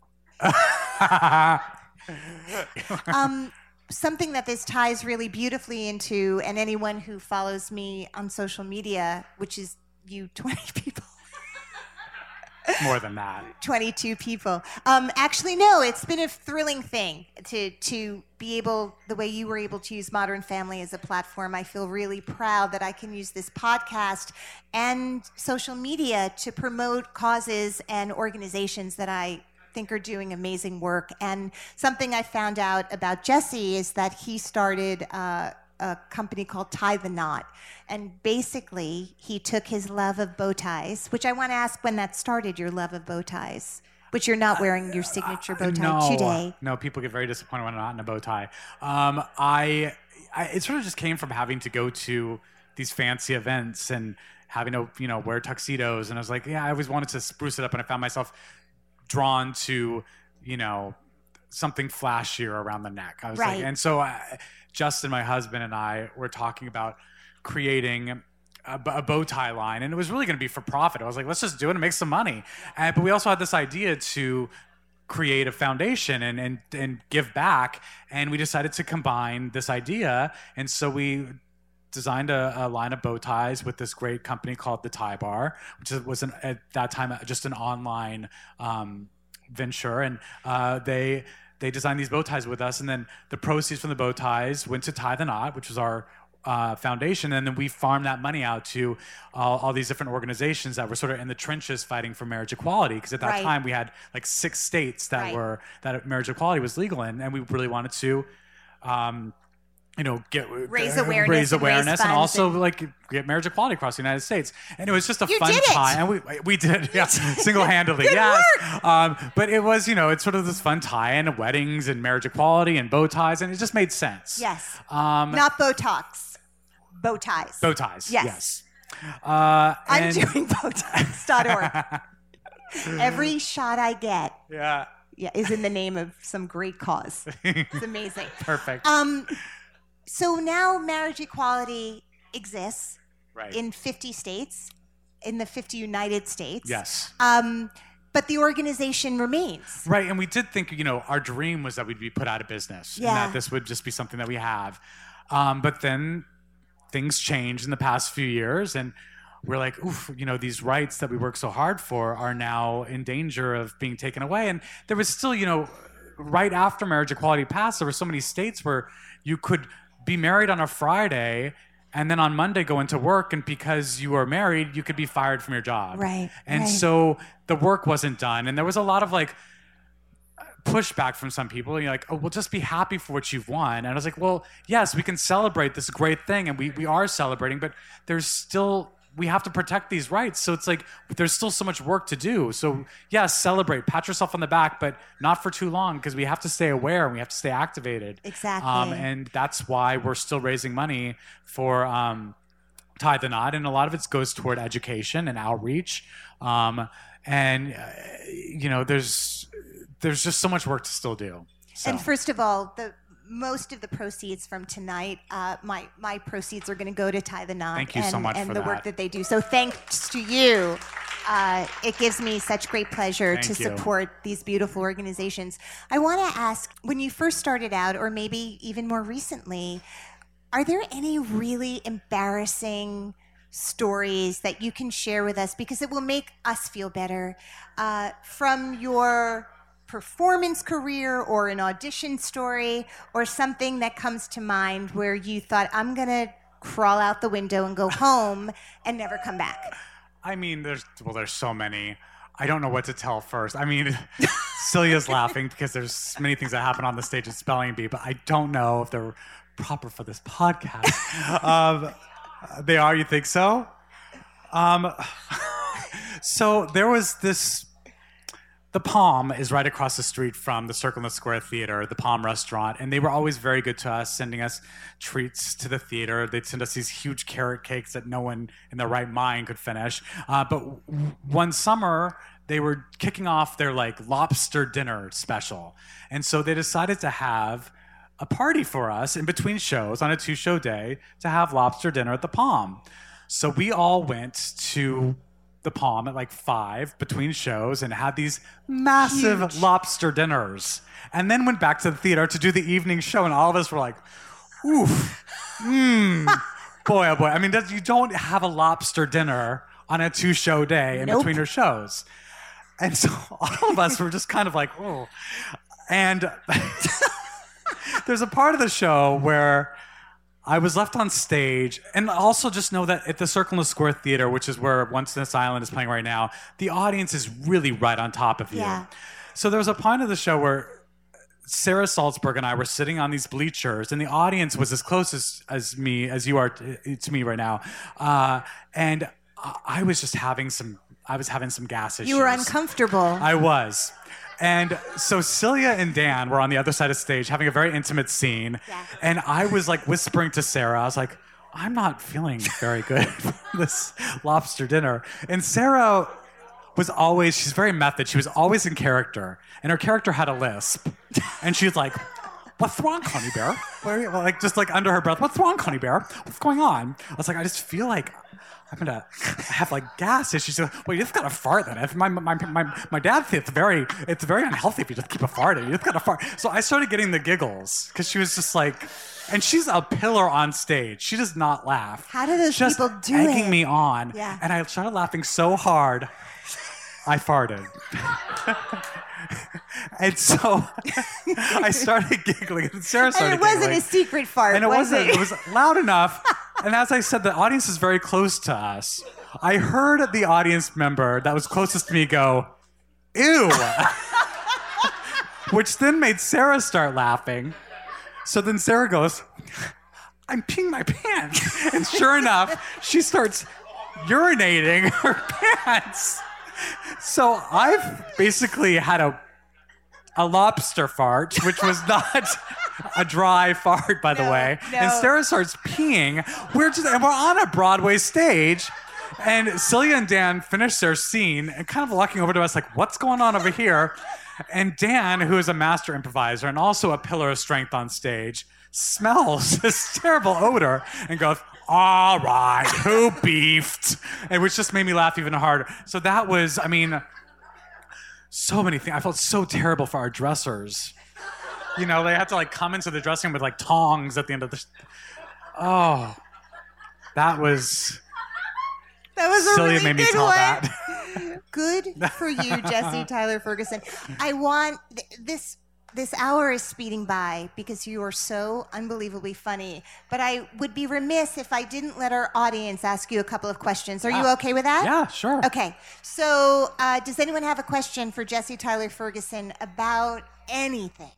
Um, something that this ties really beautifully into, and anyone who follows me on social media, which is you twenty people. More than that. twenty-two people. Um, actually, no, it's been a thrilling thing to to be able, the way you were able to use Modern Family as a platform. I feel really proud that I can use this podcast and social media to promote causes and organizations that I think are doing amazing work. And something I found out about Jesse is that he started uh, a company called Tie the Knot. And basically, he took his love of bow ties, which I want to ask when that started, your love of bow ties, which you're not wearing your signature bow tie no, today. No, people get very disappointed when I'm not in a bow tie. Um, I, I, it sort of just came from having to go to these fancy events and having to, you know, wear tuxedos. And I was like, yeah, I always wanted to spruce it up, and I found myself drawn to, you know, something flashier around the neck. I was Right. like, and so I, Justin, my husband, and I were talking about creating a, b- a bow tie line, and it was really going to be for profit. I was like, let's just do it and make some money. And, but we also had this idea to create a foundation and, and, and give back. And we decided to combine this idea. And so we designed a, a line of bow ties with this great company called the Tie Bar, which was an, at that time just an online um, venture. And uh, they they designed these bow ties with us. And then the proceeds from the bow ties went to Tie the Knot, which was our Uh, foundation, and then we farmed that money out to all, all these different organizations that were sort of in the trenches fighting for marriage equality, because at that Right. time we had like six states that Right. were that marriage equality was legal in, and we really wanted to um, you know, get Raise uh, awareness raise and raise awareness, and, funds also and- like get marriage equality across the United States. And it was just a You fun did it! time, and we we did, yeah, single-handedly, Good yes. work! Um, but it was, you know, it's sort of this fun tie-in of weddings and marriage equality and bow ties, and it just made sense. Yes. Um, Not Botox. Bow ties. bow ties. Yes. Yes. Uh, I'm and- doing bowties dot org. Every shot I get Yeah. yeah, is in the name of some great cause. It's amazing. Perfect. Um, so now marriage equality exists right. in fifty states, in the fifty United States. yes. Um, but the organization remains. Right, and we did think, you know, our dream was that we'd be put out of business, and Yeah. that this would just be something that we have. Um, but then things changed in the past few years, and we're like, oof, you know, these rights that we worked so hard for are now in danger of being taken away. And there was still, you know, right after marriage equality passed, there were so many states where you could be married on a Friday and then on Monday go into work, and because you were married, you could be fired from your job. Right, And right. so the work wasn't done, and there was a lot of like pushback from some people. And you're like, oh, well, just be happy for what you've won. And I was like, well, yes, we can celebrate this great thing, and we, we are celebrating, but there's still, we have to protect these rights. So it's like, there's still so much work to do. So yes, celebrate, pat yourself on the back, but not for too long, because we have to stay aware and we have to stay activated. Exactly. Um, and that's why we're still raising money for um, Tie the Knot. And a lot of it goes toward education and outreach. Um, and, uh, you know, there's, there's just so much work to still do. So. And first of all, the most of the proceeds from tonight, uh, my my proceeds are going to go to Tie the Knot. Thank you and, so much and for the that. work that they do. So thanks to you. Uh, it gives me such great pleasure Thank to you. support these beautiful organizations. I want to ask, when you first started out, or maybe even more recently, are there any really embarrassing stories that you can share with us, because it will make us feel better, uh, from your performance career or an audition story, or something that comes to mind where you thought, I'm going to crawl out the window and go home and never come back? I mean, there's, well, there's so many. I don't know what to tell first. I mean, Celia's laughing because there's many things that happen on the stage at Spelling Bee, but I don't know if they're proper for this podcast. um, they are, you think so? Um, so there was this, the Palm is right across the street from the Circle in the Square Theater, the Palm restaurant, and they were always very good to us, sending us treats to the theater. They'd send us these huge carrot cakes that no one in their right mind could finish. Uh, but w- one summer, they were kicking off their like lobster dinner special, and so they decided to have a party for us in between shows on a two-show day to have lobster dinner at the Palm. So we all went to the Palm at like five between shows and had these massive Huge. lobster dinners, and then went back to the theater to do the evening show, and all of us were like, oof, mmm, boy, oh boy. I mean, does- you don't have a lobster dinner on a two-show day in Nope. between your shows. And so all of us were just kind of like, oh. And there's a part of the show where I was left on stage, and also just know that at the Circle in the Square Theater, which is where Once in This Island is playing right now, the audience is really right on top of you. Yeah. So there was a point of the show where Sarah Salzberg and I were sitting on these bleachers, and the audience was as close as, as me, as you are to, to me right now. Uh, and I I was just having some, I was having some gas issues. You were uncomfortable. I was. And so Celia and Dan were on the other side of stage having a very intimate scene. Yeah. And I was like whispering to Sarah, I was like, I'm not feeling very good for this lobster dinner. And Sarah was always, she's very method. She was always in character. And her character had a lisp. And she was like, what's wrong, Connie Bear? Like, just like under her breath, what's wrong, Connie Bear? What's going on? I was like, I just feel like I'm gonna have like gas issues. She's like, well, you just gotta fart then. If my, my, my, my dad thinks it's very, it's very unhealthy if you just keep a farting. You just gotta fart. So I started getting the giggles because she was just like, and she's a pillar on stage. She does not laugh. How do those just people do egging it? me on. Yeah. And I started laughing so hard, I farted. And so I started giggling, and Sarah started And it wasn't giggling. a secret fart, And it was wasn't. it? It was loud enough. And as I said, the audience is very close to us. I heard the audience member that was closest to me go, ew. Which then made Sarah start laughing. So then Sarah goes, I'm peeing my pants. And sure enough, she starts urinating her pants. So I've basically had a a lobster fart, which was not a dry fart, by the No, way. no. And Sarah starts peeing. We're just and we're on a Broadway stage. And Celia and Dan finish their scene and kind of walking over to us like, what's going on over here? And Dan, who is a master improviser and also a pillar of strength on stage, smells this terrible odor and goes, all right, who beefed? And which just made me laugh even harder. So that was, I mean, so many things. I felt so terrible for our dressers. You know, they had to like come into the dressing room with like tongs at the end of the. Sh- oh, that was. That was a Celia really made me good tell one. that. Good for you, Jesse Tyler Ferguson. I want th- this. This hour is speeding by because you are so unbelievably funny. But I would be remiss if I didn't let our audience ask you a couple of questions. Are you Yeah. okay with that? Yeah, sure. Okay. So, uh, does anyone have a question for Jesse Tyler Ferguson about anything?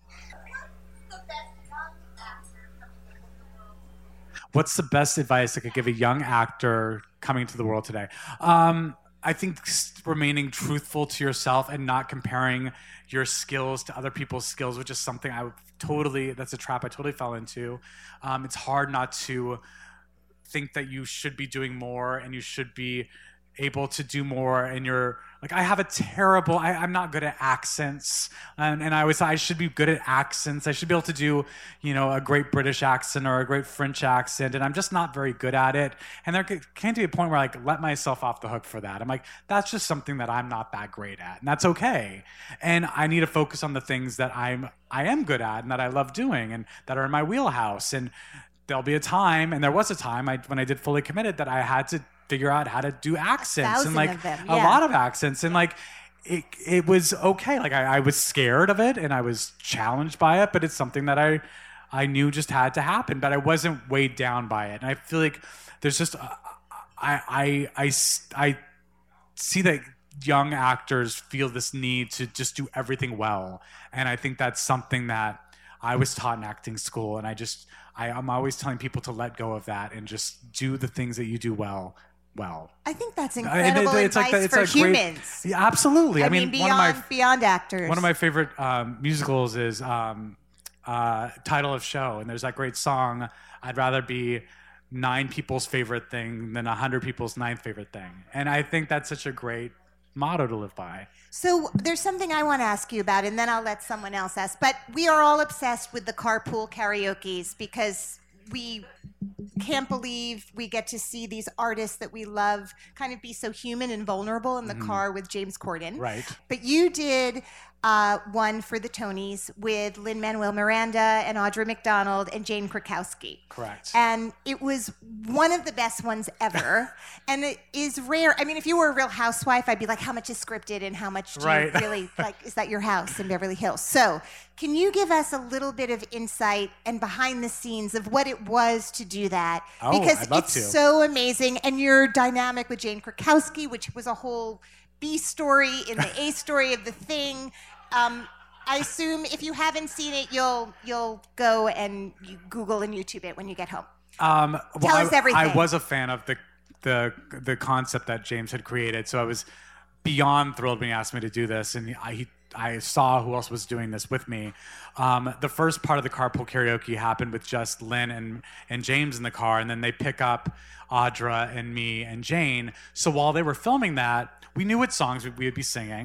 What's the best advice I could give a young actor coming to the world today? Um, I think s- remaining truthful to yourself and not comparing your skills to other people's skills, which is something I would totally, that's a trap I totally fell into. Um, it's hard not to think that you should be doing more and you should be able to do more, and you're like, I have a terrible, I, I'm not good at accents, and, and I always thought I should be good at accents. I should be able to do, you know, a great British accent or a great French accent, and I'm just not very good at it. And there came to be a point where I like, let myself off the hook for that. I'm like, that's just something that I'm not that great at, and that's okay. And I need to focus on the things that I'm, I am good at and that I love doing and that are in my wheelhouse. And there'll be a time, and there was a time I, when I did Fully Committed, that I had to figure out how to do accents thousand and like of them, a yeah. lot of accents, and like it, it was okay. Like I, I was scared of it and I was challenged by it, but it's something that I I knew just had to happen, but I wasn't weighed down by it. And I feel like there's just uh, I, I I s- I see that young actors feel this need to just do everything well, and I think that's something that I was taught in acting school, and I just I, I'm always telling people to let go of that and just do the things that you do well. Well, I think that's And it- incredible it's like advice that- it's for a great- humans. yeah, absolutely. I, I, mean, one beyond of my beyond actors. one of my favorite um, musicals is um, uh, Title of Show, and there's that great song. I'd rather be nine people's favorite thing than a hundred people's ninth favorite thing, and I think that's such a great motto to live by. So there's something I want to ask you about, and then I'll let someone else ask. But we are all obsessed with the carpool karaoke's because we can't believe we get to see these artists that we love kind of be so human and vulnerable in the car with James Corden. Right. But you did uh, one for the Tonys with Lin-Manuel Miranda and Audra McDonald and Jane Krakowski. Correct. And it was one of the best ones ever. And it is rare. I mean, if you were a real housewife, I'd be like, how much is scripted and how much do Right. you really, like, is that your house in Beverly Hills? So can you give us a little bit of insight and behind the scenes of what it was to do that? Oh, because I'd love it's to. so amazing. And your dynamic with Jane Krakowski, which was a whole B story in the A story of the thing. Um, I assume if you haven't seen it, you'll you'll go and you Google and YouTube it when you get home. Um, well, Tell us I, everything. I was a fan of the the the concept that James had created, so I was beyond thrilled when he asked me to do this, and I he, I saw who else was doing this with me. Um, the first part of the carpool karaoke happened with just Lynn and and James in the car, and then they pick up Audra and me and Jane. So while they were filming that, we knew what songs we would be singing.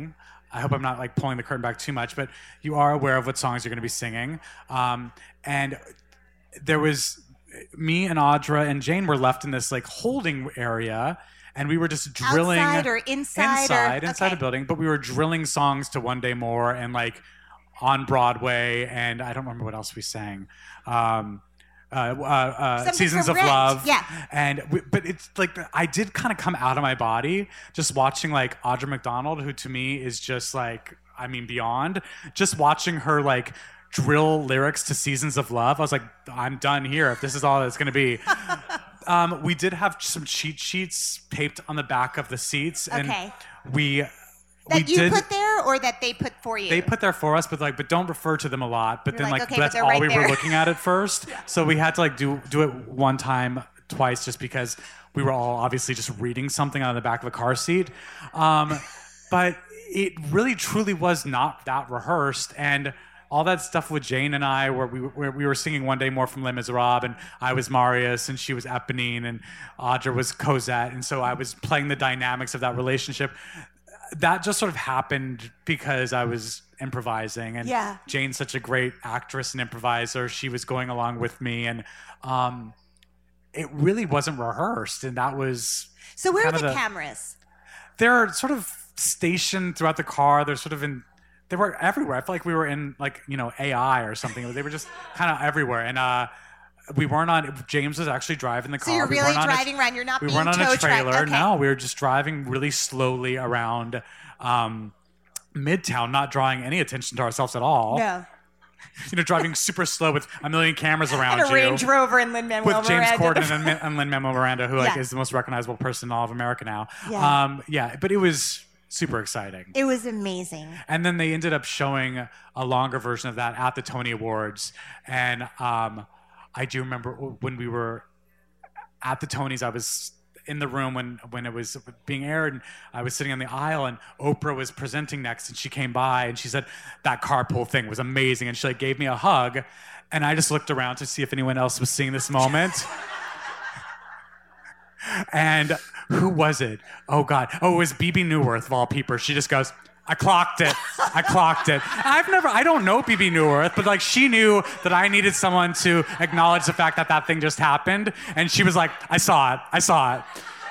I hope I'm not like pulling the curtain back too much, but you are aware of what songs you're going to be singing. Um, and there was me and Audra and Jane were left in this like holding area, and we were just drilling outside or inside, inside, or, inside okay. a building. But we were drilling songs to One Day More and like on Broadway, and I don't remember what else we sang. Um, Uh, uh, uh, Something Seasons for of Rent. Love, Yeah. and we, but it's like I did kind of come out of my body just watching like Audra McDonald, who to me is just like I mean beyond. Just watching her like drill lyrics to Seasons of Love, I was like, I'm done here if this is all it's going to be. um, we did have some cheat sheets taped on the back of the seats, and Okay. we. That we you did, put there, or that they put for you? They put there for us, but like, but don't refer to them a lot. But You're then like, like, okay, but that's they're all right we there. were looking at at first. So we had to like do do it one time, twice, just because we were all obviously just reading something on the back of a car seat. Um, but it really, truly was not that rehearsed, and all that stuff with Jane and I, where we where we were singing One Day More from Les Miserables, and I was Marius, and she was Eponine, and Audra was Cosette, and so I was playing the dynamics of that relationship. That just sort of happened because I was improvising, and Yeah. Jane's such a great actress and improviser. She was going along with me, and um, it really wasn't rehearsed, and that was So where are kind of the, the- cameras? they're sort of stationed throughout the car. They're sort of in, they were everywhere. I felt like we were in like you know A I or something. They were just kind of everywhere, and uh, we weren't on. James was actually driving the car. So you're We really weren't on a- driving around. You're not we being weren't on tow a trailer. truck. Okay. No, we were just driving really slowly around um, Midtown, not drawing any attention to ourselves at all. No. You know, driving super slow with a million cameras around And a you. Range Rover and Lin-Manuel With James Miranda. Corden and, Lin- and Lin-Manuel Miranda, who like Yeah. is the most recognizable person in all of America now. Yeah. Um, yeah, but it was super exciting. It was amazing. And then they ended up showing a longer version of that at the Tony Awards. And um, I do remember when we were at the Tonys, I was in the room when, when it was being aired, and I was sitting on the aisle, and Oprah was presenting next, and she came by, and she said, that carpool thing was amazing. And she like gave me a hug, and I just looked around to see if anyone else was seeing this moment. And who was it? Oh, God. Oh, it was B B Newworth, of all people. She just goes, I clocked it. I clocked it. I've never, I don't know B B Newworth, but like she knew that I needed someone to acknowledge the fact that that thing just happened. And she was like, I saw it. I saw it.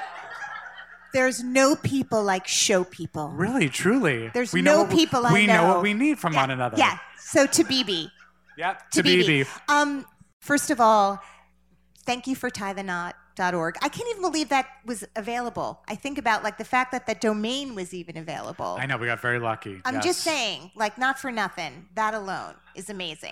There's no people like show people. Really, truly. There's we no know what, people I We know know. what we need from Yeah. one another. Yeah. So to B B. Yep. To To B B. Um, first of all, thank you for tie the knot dot org. I can't even believe that was available. I think about like the fact that the domain was even available. I know, we got very lucky. I'm Yes. just saying, like, not for nothing. That alone is amazing.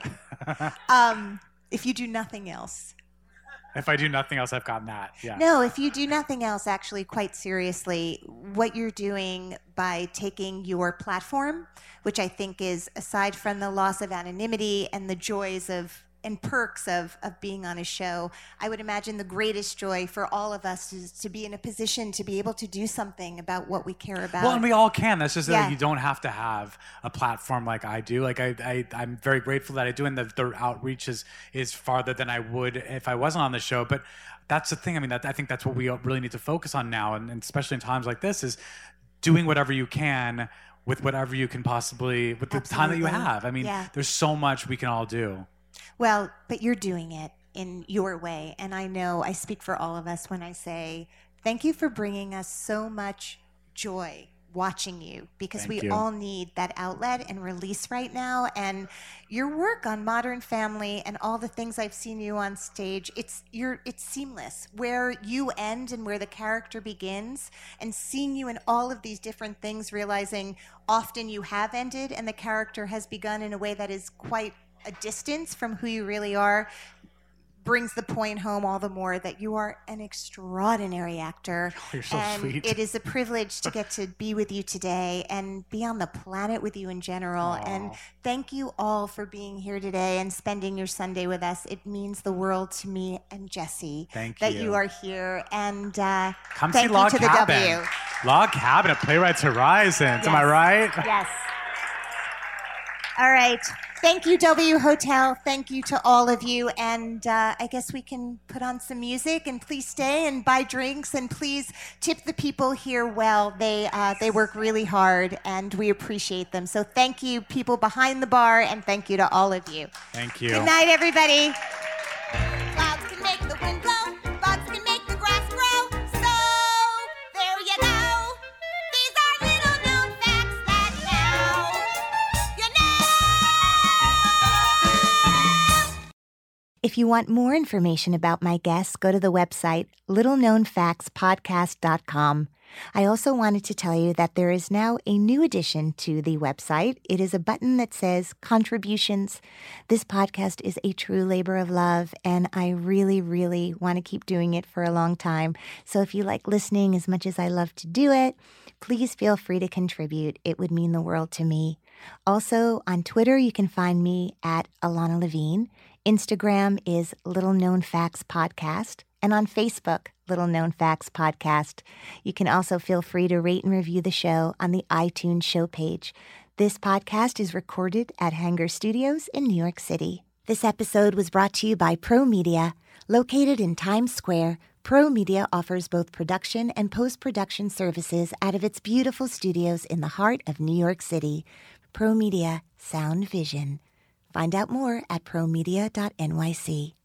um, if you do nothing else. If I do nothing else, I've gotten that. Yeah. No, if you do nothing else, actually, quite seriously, what you're doing by taking your platform, which I think is, aside from the loss of anonymity and the joys of and perks of, of being on a show, I would imagine the greatest joy for all of us is to be in a position to be able to do something about what we care about. Well, and we all can. That's just Yeah. that you don't have to have a platform like I do. Like I, I I'm very grateful that I do, and the, the outreach is is farther than I would if I wasn't on the show. But that's the thing. I mean, that I think that's what we really need to focus on now, and, and especially in times like this, is doing whatever you can with whatever you can possibly with the time that you Absolutely. have. I mean, Yeah. there's so much we can all do. Well, but you're doing it in your way. And I know I speak for all of us when I say thank you for bringing us so much joy watching you, because Thank we you. all need that outlet and release right now. And your work on Modern Family and all the things I've seen you on stage, it's you're it's seamless. Where you end and where the character begins, and seeing you in all of these different things, realizing often you have ended and the character has begun in a way that is quite a distance from who you really are, brings the point home all the more that you are an extraordinary actor. You're so and sweet. it is a privilege to get to be with you today and be on the planet with you in general. Aw. And thank you all for being here today and spending your Sunday with us. It means the world to me and Jesse Thank that you. you are here. And uh, Come thank see you Log to Cabin. the W. Log Cabin at Playwrights Horizons. Am I Yes. right? Yes. All right. Thank you, W Hotel. Thank you to all of you. And uh, I guess we can put on some music, and please stay and buy drinks, and please tip the people here well. They uh, they work really hard, and we appreciate them. So thank you, people behind the bar, and thank you to all of you. Thank you. Good night, everybody. Clouds can make the wind blow. Bugs can make the grass grow. So there you go. These are little known facts that now you know. If you want more information about my guests, go to the website little known facts podcast dot com. I also wanted to tell you that there is now a new addition to the website. It is a button that says contributions. This podcast is a true labor of love, and I really, really want to keep doing it for a long time. So if you like listening as much as I love to do it, please feel free to contribute. It would mean the world to me. Also, on Twitter, you can find me at Alana Levine. Instagram is Little Known Facts Podcast. And on Facebook, Little Known Facts Podcast. You can also feel free to rate and review the show on the iTunes show page. This podcast is recorded at Hanger Studios in New York City. This episode was brought to you by Pro Media. Located in Times Square, Pro Media offers both production and post-production services out of its beautiful studios in the heart of New York City. Pro Media, Sound Vision. Find out more at pro media dot n y c.